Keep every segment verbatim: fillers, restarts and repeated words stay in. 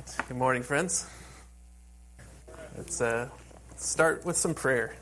right. Good morning, friends. Let's uh, start with some prayer.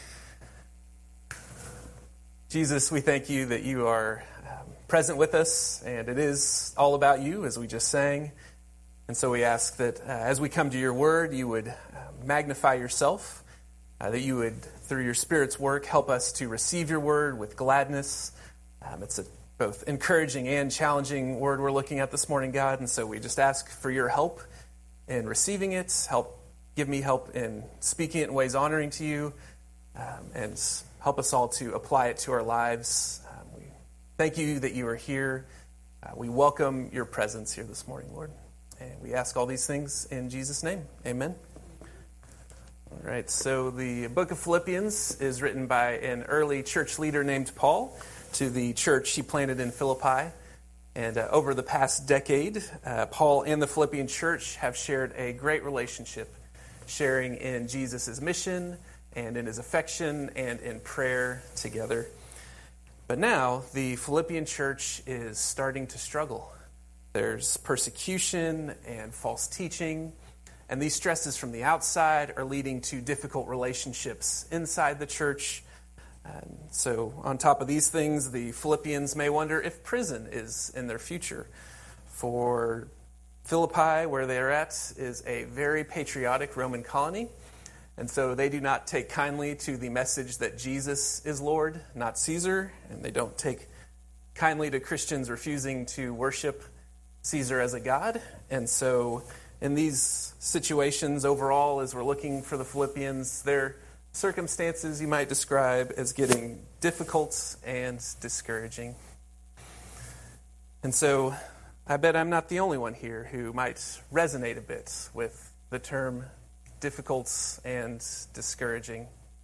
Jesus, we thank you that you are um, present with us, and it is all about you, as we just sang. And so we ask that uh, as we come to your word, you would uh, magnify yourself, uh, that you would, through your Spirit's work, help us to receive your word with gladness. Um, it's a both encouraging and challenging word we're looking at this morning, God. And so we just ask for your help in receiving it. Help, give me help in speaking it in ways honoring to you, um, and help us all to apply it to our lives. Um, we thank you that you are here. Uh, we welcome your presence here this morning, Lord. And we ask all these things in Jesus' name. Amen. All right, so the book of Philippians is written by an early church leader named Paul to the church he planted in Philippi. And uh, over the past decade, uh, Paul and the Philippian church have shared a great relationship, sharing in Jesus' mission and in his affection and in prayer together. But now, the Philippian church is starting to struggle. There's persecution and false teaching, and these stresses from the outside are leading to difficult relationships inside the church. And so on top of these things, the Philippians may wonder if prison is in their future. For Philippi, where they're at, is a very patriotic Roman colony. And so they do not take kindly to the message that Jesus is Lord, not Caesar. And they don't take kindly to Christians refusing to worship Caesar as a god. And so in these situations overall, as we're looking for the Philippians, they're circumstances you might describe as getting difficult and discouraging. And so I bet I'm not the only one here who might resonate a bit with the term difficult and discouraging.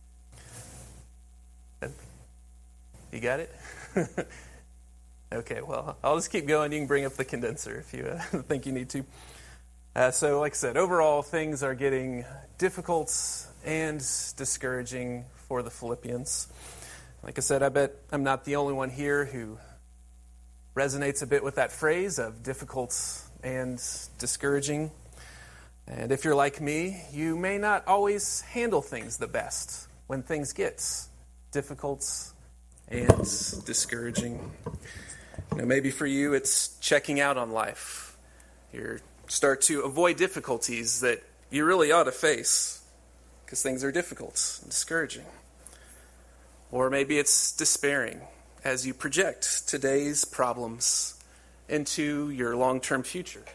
You got it? Okay, well, I'll just keep going. You can bring up the condenser if you uh, think you need to. Uh, so like I said, overall, things are getting difficult and discouraging for the Philippians. Like I said, I bet I'm not the only one here who resonates a bit with that phrase of difficult and discouraging. And if you're like me, you may not always handle things the best when things get difficult and discouraging. You know, maybe for you, it's checking out on life. You start to avoid difficulties that you really ought to face because things are difficult and discouraging. Or maybe it's despairing as you project today's problems into your long-term future.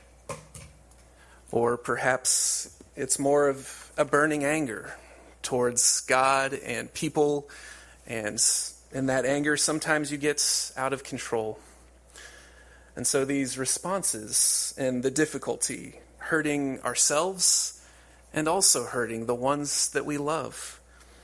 Or perhaps it's more of a burning anger towards God and people, and in that anger, sometimes you get out of control. And so these responses and the difficulty, hurting ourselves and also hurting the ones that we love.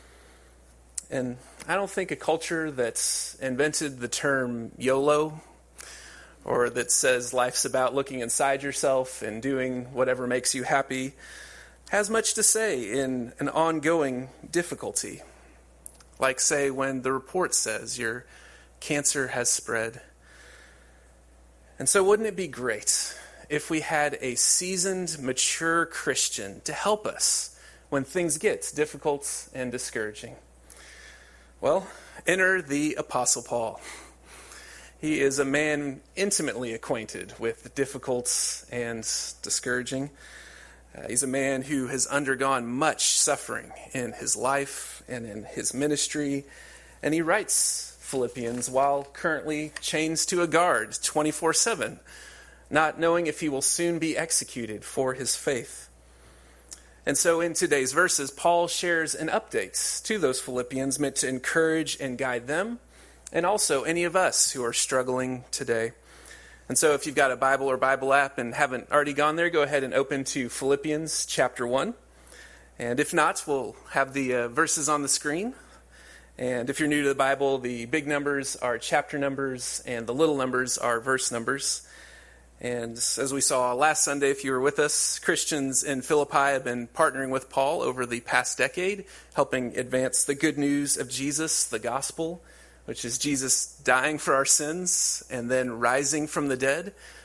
And I don't think a culture that's invented the term YOLO, or that says life's about looking inside yourself and doing whatever makes you happy, has much to say in an ongoing difficulty. Like, say, when the report says your cancer has spread. And so wouldn't it be great if we had a seasoned, mature Christian to help us when things get difficult and discouraging? Well, enter the Apostle Paul. He is a man intimately acquainted with difficult and discouraging. Uh, he's a man who has undergone much suffering in his life and in his ministry, and he writes Philippians while currently chained to a guard twenty-four seven, not knowing if he will soon be executed for his faith. And so in today's verses, Paul shares an update to those Philippians meant to encourage and guide them, and also any of us who are struggling today. And so if you've got a Bible or Bible app and haven't already gone there, go ahead and open to Philippians chapter one. And if not, we'll have the uh, verses on the screen. And if you're new to the Bible, the big numbers are chapter numbers and the little numbers are verse numbers. And as we saw last Sunday, if you were with us, Christians in Philippi have been partnering with Paul over the past decade, helping advance the good news of Jesus, the gospel, which is Jesus dying for our sins and then rising from the dead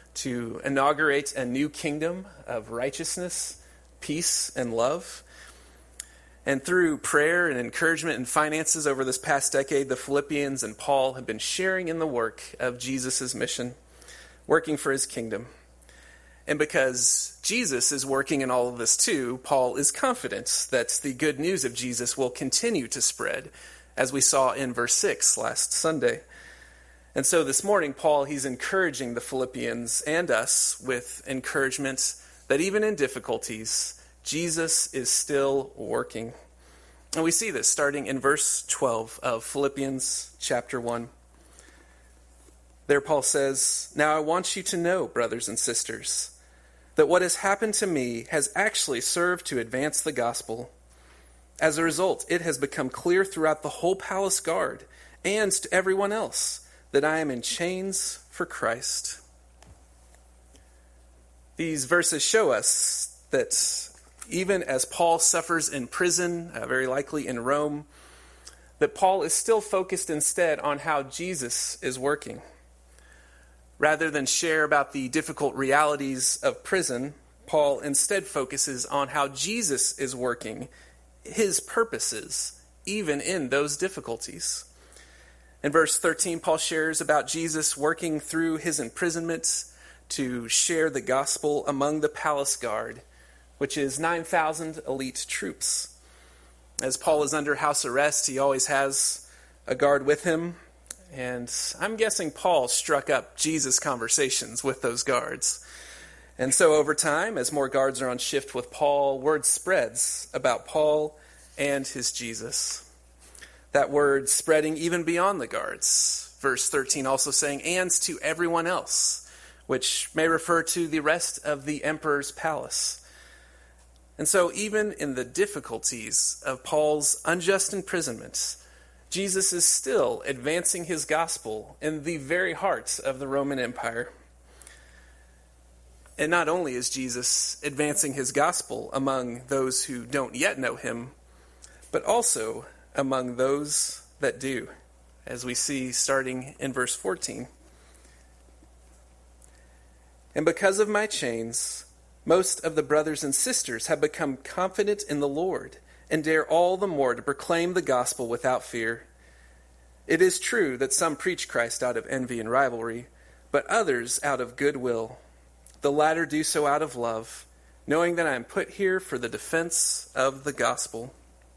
to inaugurate a new kingdom of righteousness, peace, and love. And through prayer and encouragement and finances over this past decade, the Philippians and Paul have been sharing in the work of Jesus' mission, working for his kingdom. And because Jesus is working in all of this too, Paul is confident that the good news of Jesus will continue to spread, as we saw in verse six last Sunday. And so this morning, Paul, he's encouraging the Philippians and us with encouragement that even in difficulties, Jesus is still working. And we see this starting in verse twelve of Philippians chapter one. There Paul says, "Now I want you to know, brothers and sisters, that what has happened to me has actually served to advance the gospel. As a result, it has become clear throughout the whole palace guard and to everyone else that I am in chains for Christ." These verses show us that even as Paul suffers in prison, uh, very likely in Rome, that Paul is still focused instead on how Jesus is working. Rather than share about the difficult realities of prison, Paul instead focuses on how Jesus is working his purposes, even in those difficulties. In verse thirteen, Paul shares about Jesus working through his imprisonment to share the gospel among the palace guard, which is nine thousand elite troops. As Paul is under house arrest, he always has a guard with him. And I'm guessing Paul struck up Jesus conversations with those guards. And so over time, as more guards are on shift with Paul, word spreads about Paul and his Jesus. That word spreading even beyond the guards. Verse thirteen also saying, "and to everyone else," which may refer to the rest of the emperor's palace. And so even in the difficulties of Paul's unjust imprisonment, Jesus is still advancing his gospel in the very heart of the Roman Empire. And not only is Jesus advancing his gospel among those who don't yet know him, but also among those that do, as we see starting in verse fourteen. "And because of my chains, most of the brothers and sisters have become confident in the Lord and dare all the more to proclaim the gospel without fear. It is true that some preach Christ out of envy and rivalry, but others out of goodwill. The latter do so out of love, knowing that I am put here for the defense of the gospel."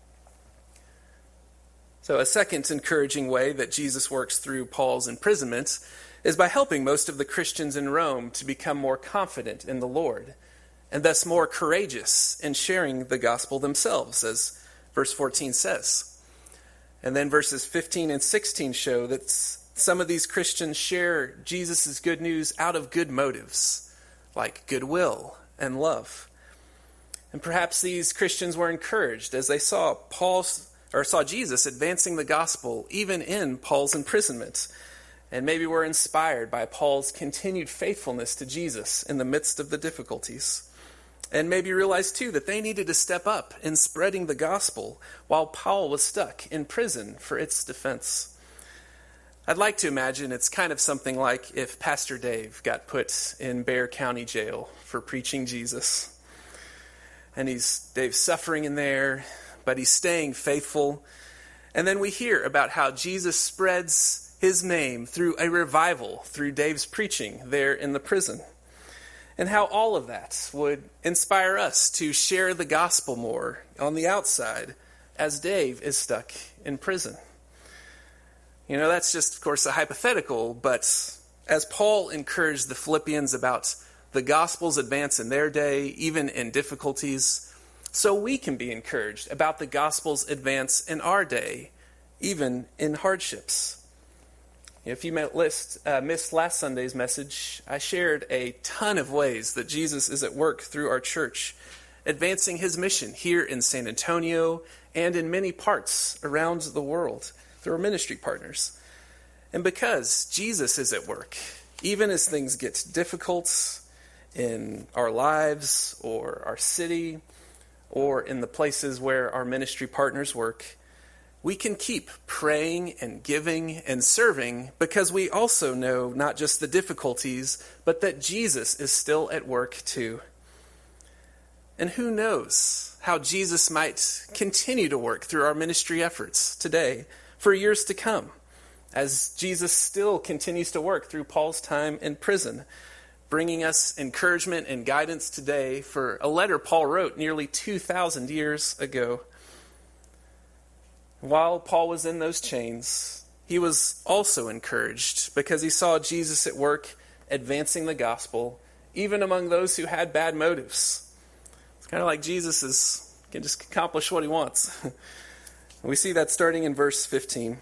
So a second encouraging way that Jesus works through Paul's imprisonment is by helping most of the Christians in Rome to become more confident in the Lord, and thus more courageous in sharing the gospel themselves, as verse fourteen says. And then verses fifteen and sixteen show that some of these Christians share Jesus' good news out of good motives, like goodwill and love. And perhaps these Christians were encouraged as they saw Paul's or saw Jesus advancing the gospel even in Paul's imprisonment, and maybe were inspired by Paul's continued faithfulness to Jesus in the midst of the difficulties. And maybe realized too that they needed to step up in spreading the gospel while Paul was stuck in prison for its defense. I'd like to imagine it's kind of something like if Pastor Dave got put in Bexar County Jail for preaching Jesus. And he's Dave's suffering in there, but he's staying faithful. And then we hear about how Jesus spreads his name through a revival through Dave's preaching there in the prison. And how all of that would inspire us to share the gospel more on the outside as Dave is stuck in prison. You know, that's just, of course, a hypothetical, but as Paul encouraged the Philippians about the gospel's advance in their day, even in difficulties, so we can be encouraged about the gospel's advance in our day, even in hardships. If you missed, uh, missed last Sunday's message, I shared a ton of ways that Jesus is at work through our church, advancing his mission here in San Antonio and in many parts around the world through our ministry partners. And because Jesus is at work, even as things get difficult in our lives or our city or in the places where our ministry partners work, we can keep praying and giving and serving because we also know not just the difficulties, but that Jesus is still at work too. And who knows how Jesus might continue to work through our ministry efforts today for years to come, as Jesus still continues to work through Paul's time in prison, bringing us encouragement and guidance today for a letter Paul wrote nearly two thousand years ago. While Paul was in those chains, he was also encouraged because he saw Jesus at work advancing the gospel, even among those who had bad motives. It's kind of like Jesus is, can just accomplish what he wants. We see that starting in verse fifteen.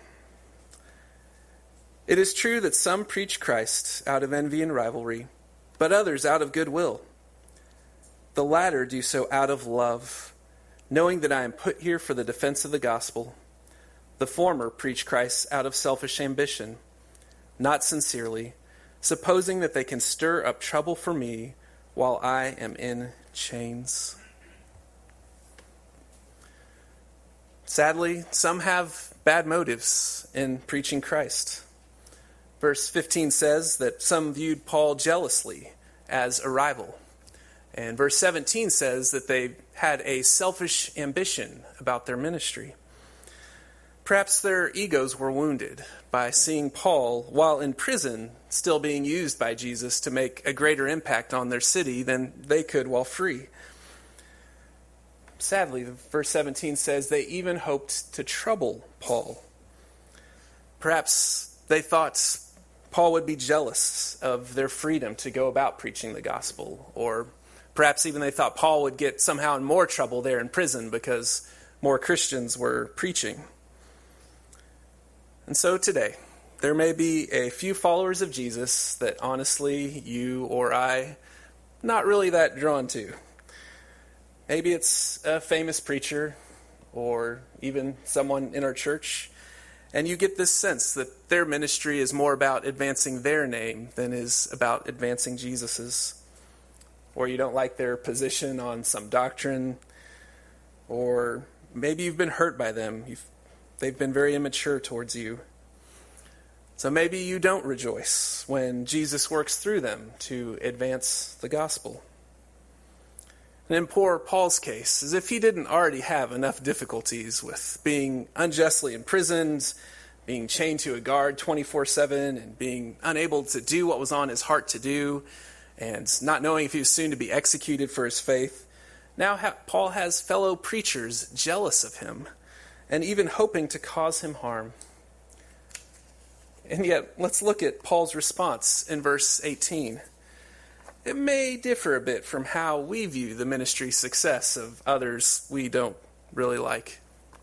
It is true that some preach Christ out of envy and rivalry, but others out of goodwill. The latter do so out of love, knowing that I am put here for the defense of the gospel. The former preach Christ out of selfish ambition, not sincerely, supposing that they can stir up trouble for me while I am in chains. Sadly, some have bad motives in preaching Christ. Verse fifteen says that some viewed Paul jealously as a rival. And verse seventeen says that they had a selfish ambition about their ministry. Perhaps their egos were wounded by seeing Paul, while in prison, still being used by Jesus to make a greater impact on their city than they could while free. Sadly, verse seventeen says they even hoped to trouble Paul. Perhaps they thought Paul would be jealous of their freedom to go about preaching the gospel, or perhaps even they thought Paul would get somehow in more trouble there in prison because more Christians were preaching. And so today, there may be a few followers of Jesus that honestly you or I not really that drawn to. Maybe it's a famous preacher or even someone in our church, and you get this sense that their ministry is more about advancing their name than is about advancing Jesus's. Or you don't like their position on some doctrine, or maybe you've been hurt by them. You've They've been very immature towards you. So maybe you don't rejoice when Jesus works through them to advance the gospel. And in poor Paul's case, as if he didn't already have enough difficulties with being unjustly imprisoned, being chained to a guard twenty-four seven, and being unable to do what was on his heart to do, and not knowing if he was soon to be executed for his faith. Now ha- Paul has fellow preachers jealous of him, and even hoping to cause him harm. And yet, let's look at Paul's response in verse eighteen. It may differ a bit from how we view the ministry success of others we don't really like.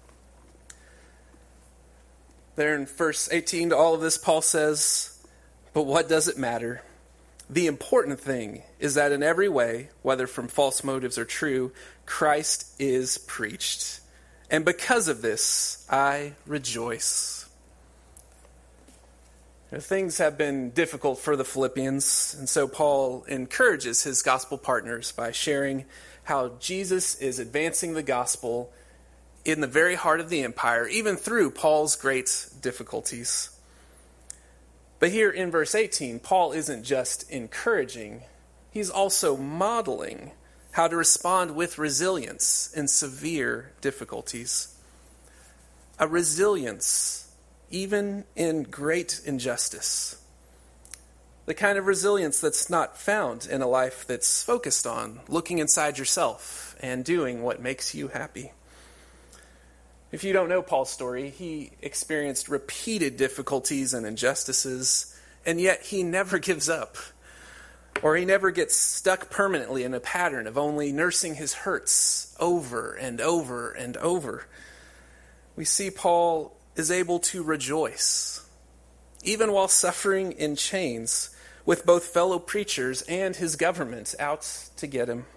There in verse eighteen to all of this, Paul says, "But what does it matter? The important thing is that in every way, whether from false motives or true, Christ is preached. And because of this, I rejoice." Things have been difficult for the Philippians, and so Paul encourages his gospel partners by sharing how Jesus is advancing the gospel in the very heart of the empire, even through Paul's great difficulties. But here in verse eighteen, Paul isn't just encouraging, he's also modeling how to respond with resilience in severe difficulties. A resilience even in great injustice. The kind of resilience that's not found in a life that's focused on looking inside yourself and doing what makes you happy. If you don't know Paul's story, he experienced repeated difficulties and injustices, and yet he never gives up. Or he never gets stuck permanently in a pattern of only nursing his hurts over and over and over. We see Paul is able to rejoice, even while suffering in chains, with both fellow preachers and his government out to get him.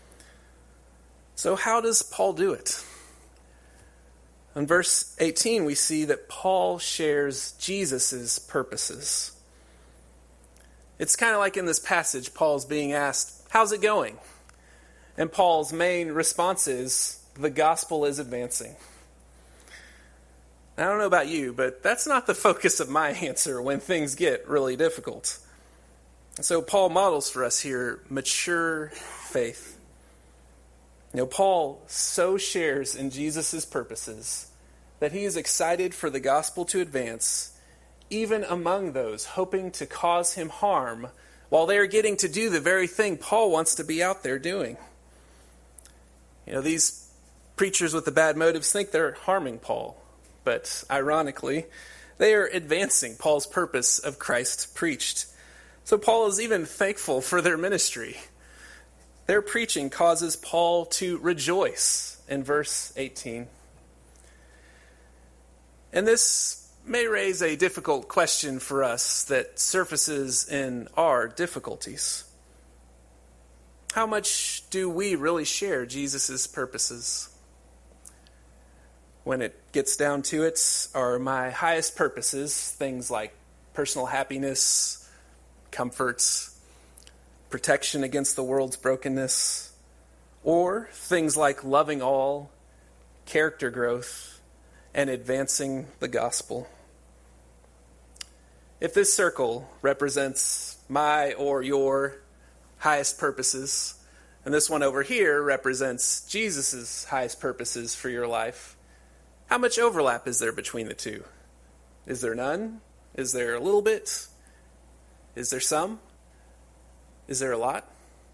So how does Paul do it? In verse eighteen, we see that Paul shares Jesus' purposes. It's kind of like in this passage, Paul's being asked, "How's it going?" And Paul's main response is, "The gospel is advancing." I don't know about you, but that's not the focus of my answer when things get really difficult. So Paul models for us here mature faith. You know, Paul so shares in Jesus' purposes that he is excited for the gospel to advance, even among those hoping to cause him harm, while they are getting to do the very thing Paul wants to be out there doing. You know, these preachers with the bad motives think they're harming Paul, but ironically, they are advancing Paul's purpose of Christ preached. So Paul is even thankful for their ministry. Their preaching causes Paul to rejoice in verse eighteen. And this may raise a difficult question for us that surfaces in our difficulties. How much do we really share Jesus' purposes? When it gets down to it, are my highest purposes things like personal happiness, comfort, protection against the world's brokenness, or things like loving all, character growth, and advancing the gospel? If this circle represents my or your highest purposes, and this one over here represents Jesus' highest purposes for your life, how much overlap is there between the two? Is there none? Is there a little bit? Is there some? Is there a lot?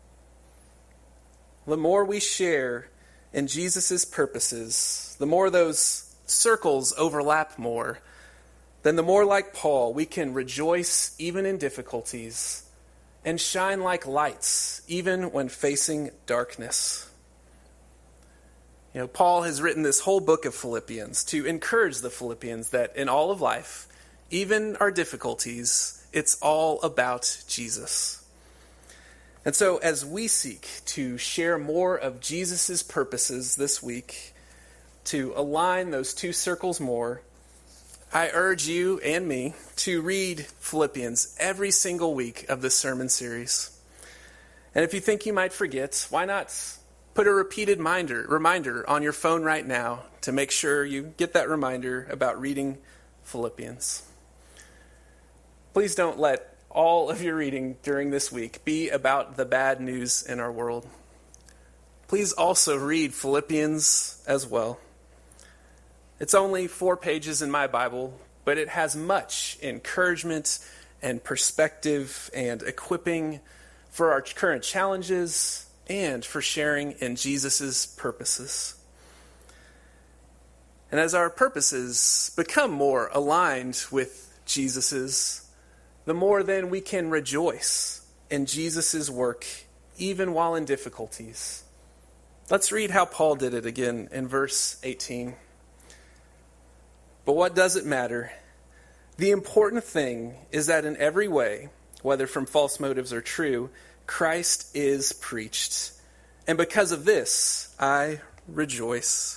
The more we share in Jesus' purposes, the more those circles overlap more, then the more like Paul, we can rejoice even in difficulties and shine like lights even when facing darkness. You know, Paul has written this whole book of Philippians to encourage the Philippians that in all of life, even our difficulties, it's all about Jesus. And so as we seek to share more of Jesus' purposes this week, to align those two circles more, I urge you and me to read Philippians every single week of this sermon series. And if you think you might forget, why not put a repeated reminder, reminder on your phone right now to make sure you get that reminder about reading Philippians. Please don't let all of your reading during this week be about the bad news in our world. Please also read Philippians as well. It's only four pages in my Bible, but it has much encouragement and perspective and equipping for our current challenges and for sharing in Jesus' purposes. And as our purposes become more aligned with Jesus's, the more then we can rejoice in Jesus' work, even while in difficulties. Let's read how Paul did it again in verse eighteen. But what does it matter? The important thing is that in every way, whether from false motives or true, Christ is preached. And because of this, I rejoice.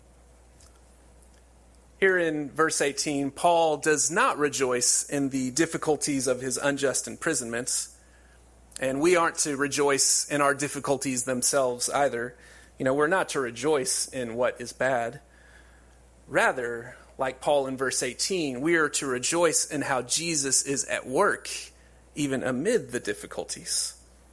Here in verse eighteen, Paul does not rejoice in the difficulties of his unjust imprisonment. And we aren't to rejoice in our difficulties themselves either. You know, we're not to rejoice in what is bad. Rather, like Paul in verse eighteen, we are to rejoice in how Jesus is at work, even amid the difficulties.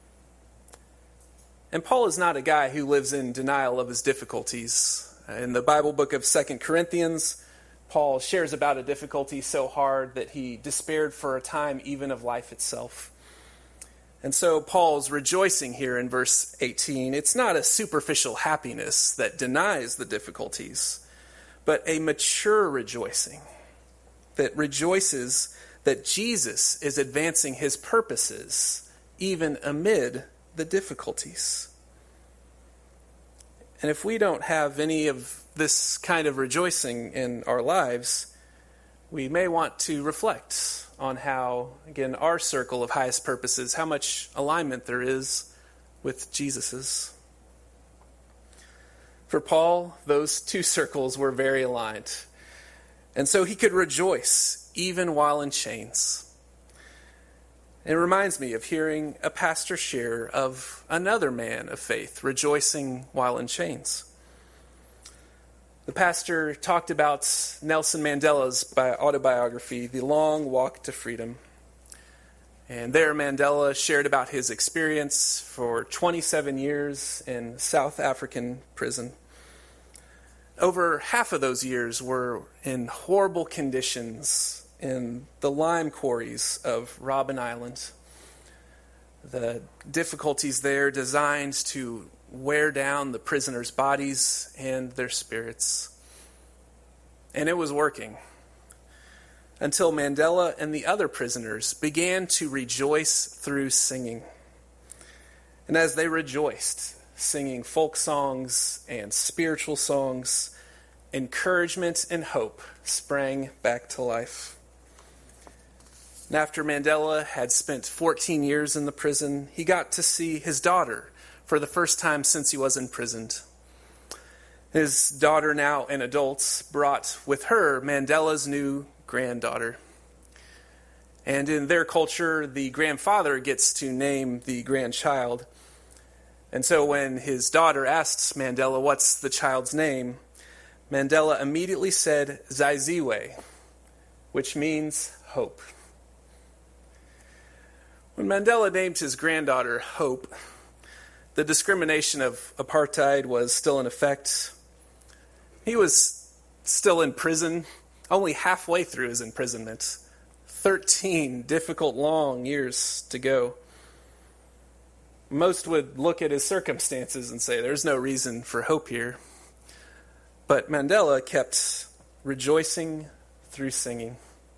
And Paul is not a guy who lives in denial of his difficulties. In the Bible book of Second Corinthians, Paul shares about a difficulty so hard that he despaired for a time even of life itself. And so Paul's rejoicing here in verse eighteen, it's not a superficial happiness that denies the difficulties, but a mature rejoicing that rejoices that Jesus is advancing his purposes even amid the difficulties. And if we don't have any of this kind of rejoicing in our lives, we may want to reflect on how, again, our circle of highest purposes, how much alignment there is with Jesus's. For Paul, those two circles were very aligned. And so he could rejoice even while in chains. It reminds me of hearing a pastor share of another man of faith rejoicing while in chains. The pastor talked about Nelson Mandela's bi- autobiography, The Long Walk to Freedom. And there Mandela shared about his experience for twenty-seven years in South African prison. Over half of those years were in horrible conditions in the lime quarries of Robben Island. The difficulties there designed to wear down the prisoners' bodies and their spirits. And it was working until Mandela and the other prisoners began to rejoice through singing. And as they rejoiced, singing folk songs and spiritual songs, encouragement and hope sprang back to life. And after Mandela had spent fourteen years in the prison, he got to see his daughter for the first time since he was imprisoned. His daughter, now an adult, brought with her Mandela's new granddaughter. And in their culture, the grandfather gets to name the grandchild. And so when his daughter asks Mandela, "What's the child's name?" Mandela immediately said, "Zaiziwe," which means hope. When Mandela named his granddaughter Hope, the discrimination of apartheid was still in effect. He was still in prison, only halfway through his imprisonment. Thirteen difficult, long years to go. Most would look at his circumstances and say, there's no reason for hope here. But Mandela kept rejoicing through singing.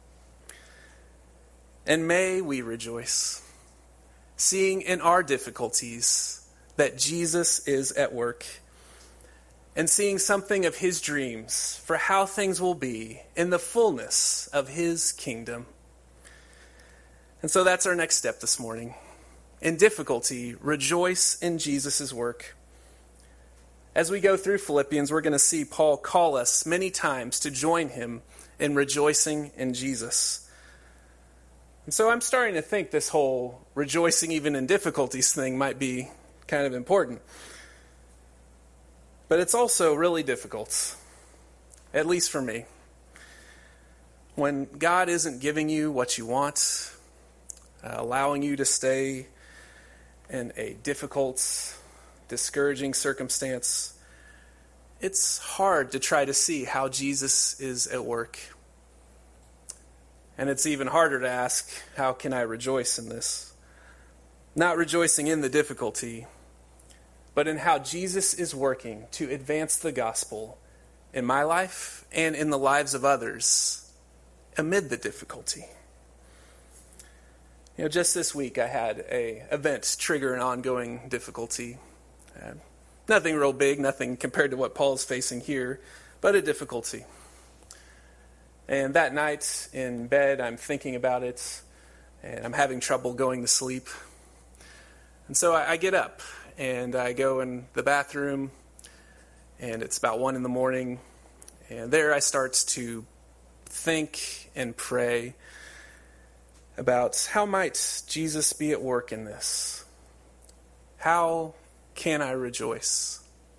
And may we rejoice, seeing in our difficulties that Jesus is at work, and seeing something of his dreams for how things will be in the fullness of his kingdom. And so that's our next step this morning. In difficulty, rejoice in Jesus' work. As we go through Philippians, we're going to see Paul call us many times to join him in rejoicing in Jesus. And so I'm starting to think this whole rejoicing even in difficulties thing might be kind of important. But it's also really difficult, at least for me. When God isn't giving you what you want, uh, allowing you to stay in a difficult, discouraging circumstance, it's hard to try to see how Jesus is at work. And it's even harder to ask, how can I rejoice in this? Not rejoicing in the difficulty, but in how Jesus is working to advance the gospel in my life and in the lives of others amid the difficulty. You know, just this week I had a event trigger an ongoing difficulty. Uh, nothing real big, nothing compared to what Paul's facing here, but a difficulty. And that night in bed, I'm thinking about it, and I'm having trouble going to sleep. And so I, I get up, and I go in the bathroom, and it's about one in the morning, and there I start to think and pray about how might Jesus be at work in this? How can I rejoice?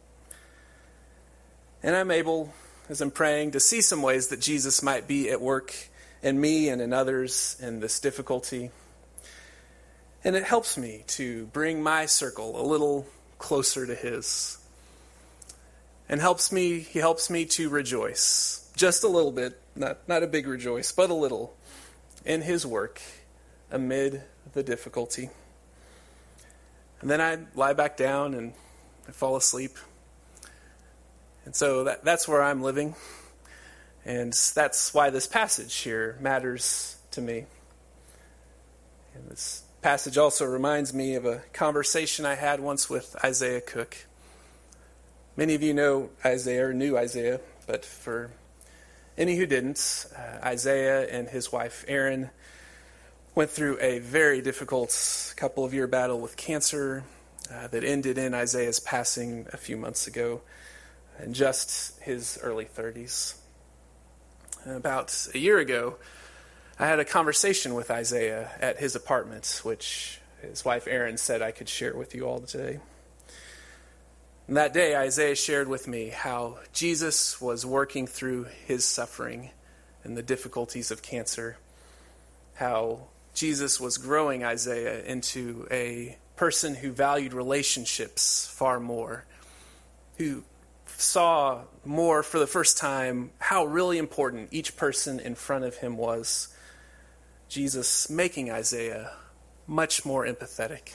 And I'm able, as I'm praying, to see some ways that Jesus might be at work in me and in others in this difficulty. And it helps me to bring my circle a little closer to his. And helps me, he helps me to rejoice. Just a little bit, not, not a big rejoice, but a little, in his work amid the difficulty. And then I lie back down and I fall asleep. And so that, that's where I'm living. And that's why this passage here matters to me. And this passage also reminds me of a conversation I had once with Isaiah Cook. Many of you know Isaiah or knew Isaiah, but for any who didn't, uh, Isaiah and his wife Erin went through a very difficult couple of year battle with cancer uh, that ended in Isaiah's passing a few months ago in just his early thirties. And about a year ago, I had a conversation with Isaiah at his apartment, which his wife Erin said I could share with you all today. And that day, Isaiah shared with me how Jesus was working through his suffering and the difficulties of cancer, how Jesus was growing Isaiah into a person who valued relationships far more, who saw more for the first time how really important each person in front of him was. Jesus making Isaiah much more empathetic.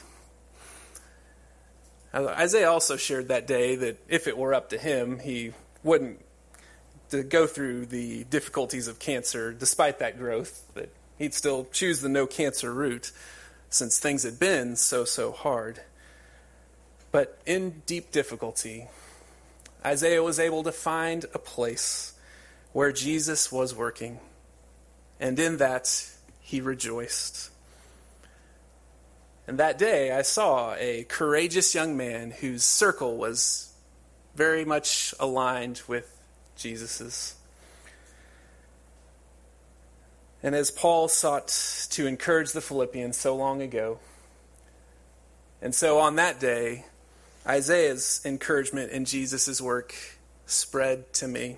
Isaiah also shared that day that if it were up to him, he wouldn't to go through the difficulties of cancer despite that growth, that he'd still choose the no cancer route since things had been so, so hard. But in deep difficulty, Isaiah was able to find a place where Jesus was working, and in that he rejoiced. And that day I saw a courageous young man whose circle was very much aligned with Jesus's. And as Paul sought to encourage the Philippians so long ago, and so on that day, Isaiah's encouragement in Jesus' work spread to me.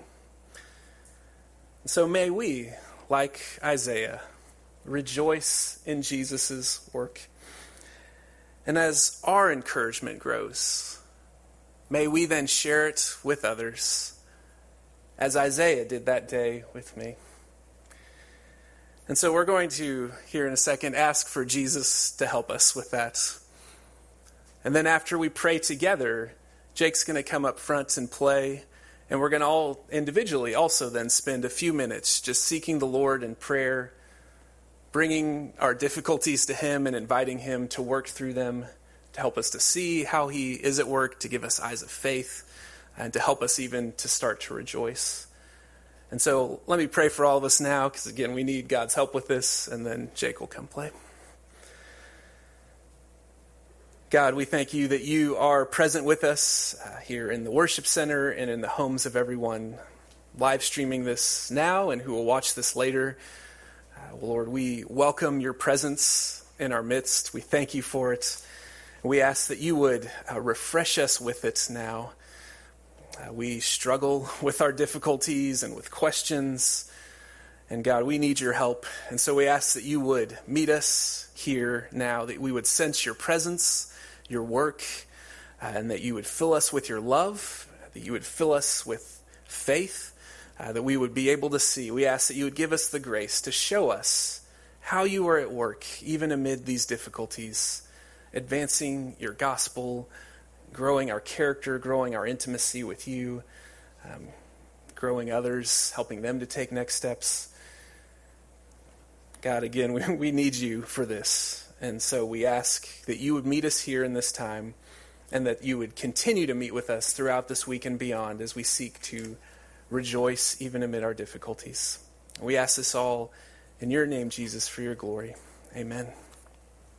So may we, like Isaiah, rejoice in Jesus' work. And as our encouragement grows, may we then share it with others, as Isaiah did that day with me. And so we're going to, here in a second, ask for Jesus to help us with that. And then after we pray together, Jake's going to come up front and play, and we're going to all individually also then spend a few minutes just seeking the Lord in prayer, bringing our difficulties to him and inviting him to work through them, to help us to see how he is at work, to give us eyes of faith, and to help us even to start to rejoice. And so let me pray for all of us now, because again, we need God's help with this, and then Jake will come play. God, we thank you that you are present with us uh, here in the worship center and in the homes of everyone live streaming this now and who will watch this later. Uh, Lord, we welcome your presence in our midst. We thank you for it. We ask that you would uh, refresh us with it now. Uh, we struggle with our difficulties and with questions. And God, we need your help. And so we ask that you would meet us here now, that we would sense your presence, your work, uh, and that you would fill us with your love, that you would fill us with faith, uh, that we would be able to see. We ask that you would give us the grace to show us how you are at work, even amid these difficulties, advancing your gospel, growing our character, growing our intimacy with you, um, growing others, helping them to take next steps. God, again, we, we need you for this. And so we ask that you would meet us here in this time, and that you would continue to meet with us throughout this week and beyond as we seek to rejoice even amid our difficulties. We ask this all in your name, Jesus, for your glory. Amen.